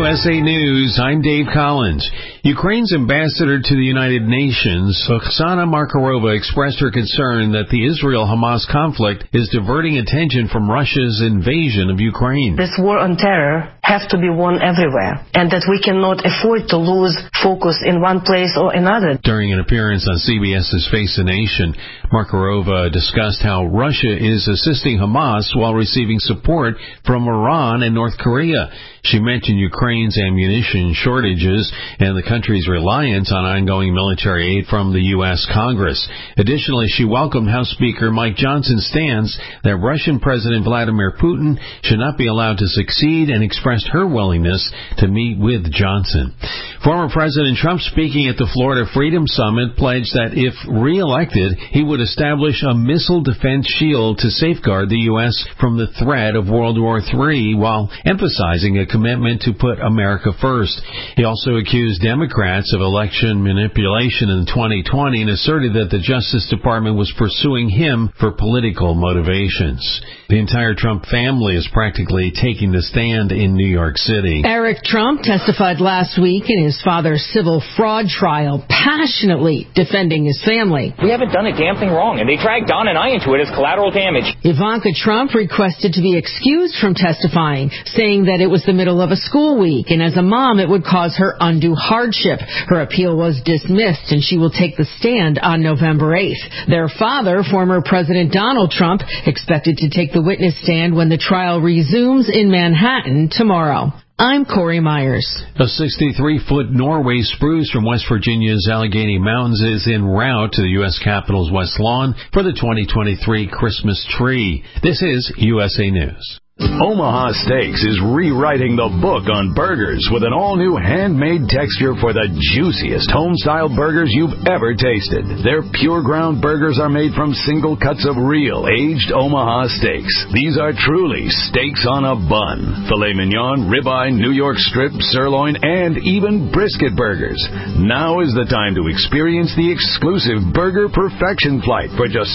USA News, I'm Dave Collins. Ukraine's ambassador to the United Nations, Oksana Markarova, expressed her concern that the Israel-Hamas conflict is diverting attention from Russia's invasion of Ukraine. This war on terror has to be won everywhere, and that we cannot afford to lose focus in one place or another. During an appearance on CBS's Face the Nation, Markarova discussed how Russia is assisting Hamas while receiving support from Iran and North Korea. She mentioned Ukraine's ammunition shortages and the country's reliance on ongoing military aid from the U.S. Congress. Additionally, she welcomed House Speaker Mike Johnson's stance that Russian President Vladimir Putin should not be allowed to succeed and expressed her willingness to meet with Johnson. Former President Trump, speaking at the Florida Freedom Summit, pledged that if reelected, he would establish a missile defense shield to safeguard the U.S. from the threat of World War III while emphasizing a commitment to put America first. He also accused Democrats of election manipulation in 2020 and asserted that the Justice Department was pursuing him for political motivations. The entire Trump family is practically taking the stand in New York City. Eric Trump testified last week in his father's civil fraud trial, passionately defending his family. We haven't done a damn thing wrong, and they dragged Don and I into it as collateral damage. Ivanka Trump requested to be excused from testifying, saying that it was the middle of a school week, and as a mom, it would cause her undue hardship. Her appeal was dismissed, and she will take the stand on November 8th. Their father, former President Donald Trump, expected to take the witness stand when the trial resumes in Manhattan tomorrow. I'm Corey Myers. A 63-foot Norway spruce from West Virginia's Allegheny Mountains is en route to the U.S. Capitol's West Lawn for the 2023 Christmas tree. This is USA News. Omaha Steaks is rewriting the book on burgers with an all-new handmade texture for the juiciest home-style burgers you've ever tasted. Their pure ground burgers are made from single cuts of real aged Omaha steaks. These are truly steaks on a bun. Filet mignon, ribeye, New York strip, sirloin, and even brisket burgers. Now is the time to experience the exclusive Burger Perfection Flight for just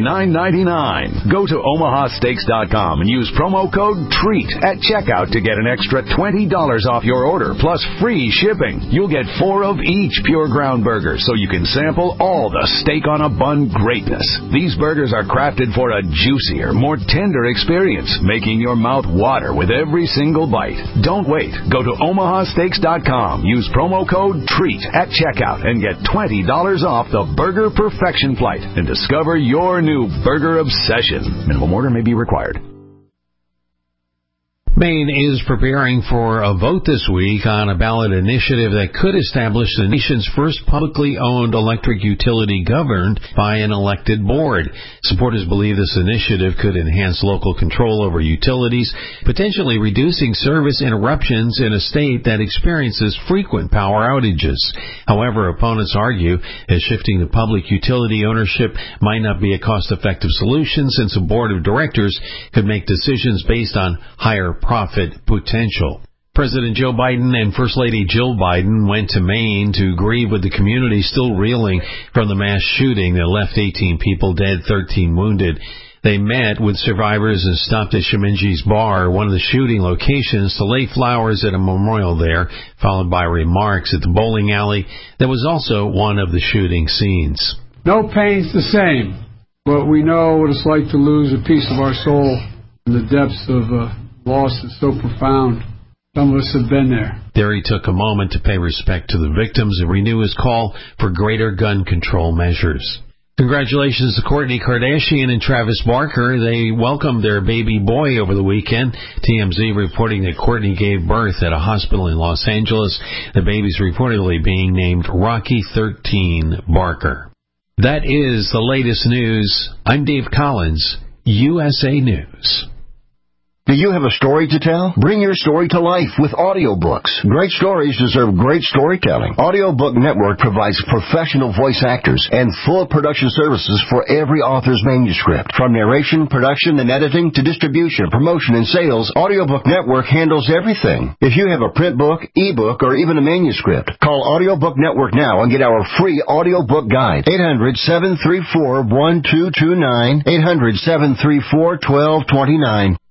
$79.99. Go to omahasteaks.com and use promo code TREAT at checkout to get an extra $20 off your order, plus free shipping. You'll get 4 of each pure ground burger, so you can sample all the steak on a bun greatness. These burgers are crafted for a juicier, more tender experience, making your mouth water with every single bite. Don't wait. Go to omahasteaks.com. Use promo code TREAT at checkout and get $20 off the Burger Perfection Flight and discover your new burger obsession. Minimum order may be required. Maine is preparing for a vote this week on a ballot initiative that could establish the nation's first publicly owned electric utility governed by an elected board. Supporters believe this initiative could enhance local control over utilities, potentially reducing service interruptions in a state that experiences frequent power outages. However, opponents argue that shifting to public utility ownership might not be a cost-effective solution, since a board of directors could make decisions based on higher profit potential. President Joe Biden and First Lady Jill Biden went to Maine to grieve with the community still reeling from the mass shooting that left 18 people dead, 13 wounded. They met with survivors and stopped at Sheminji's Bar, one of the shooting locations, to lay flowers at a memorial there, followed by remarks at the bowling alley that was also one of the shooting scenes. No pain's the same, but we know what it's like to lose a piece of our soul in the depths of loss is so profound. Some of us have been there. There he took a moment to pay respect to the victims and renew his call for greater gun control measures. Congratulations to Kourtney Kardashian and Travis Barker. They welcomed their baby boy over the weekend. TMZ reporting that Kourtney gave birth at a hospital in Los Angeles. The baby's reportedly being named Rocky 13 Barker. That is the latest news. I'm Dave Collins, USA News. Do you have a story to tell? Bring your story to life with audiobooks. Great stories deserve great storytelling. Audiobook Network provides professional voice actors and full production services for every author's manuscript. From narration, production, and editing to distribution, promotion, and sales, Audiobook Network handles everything. If you have a print book, ebook, or even a manuscript, call Audiobook Network now and get our free audiobook guide. 800-734-1229. 800-734-1229.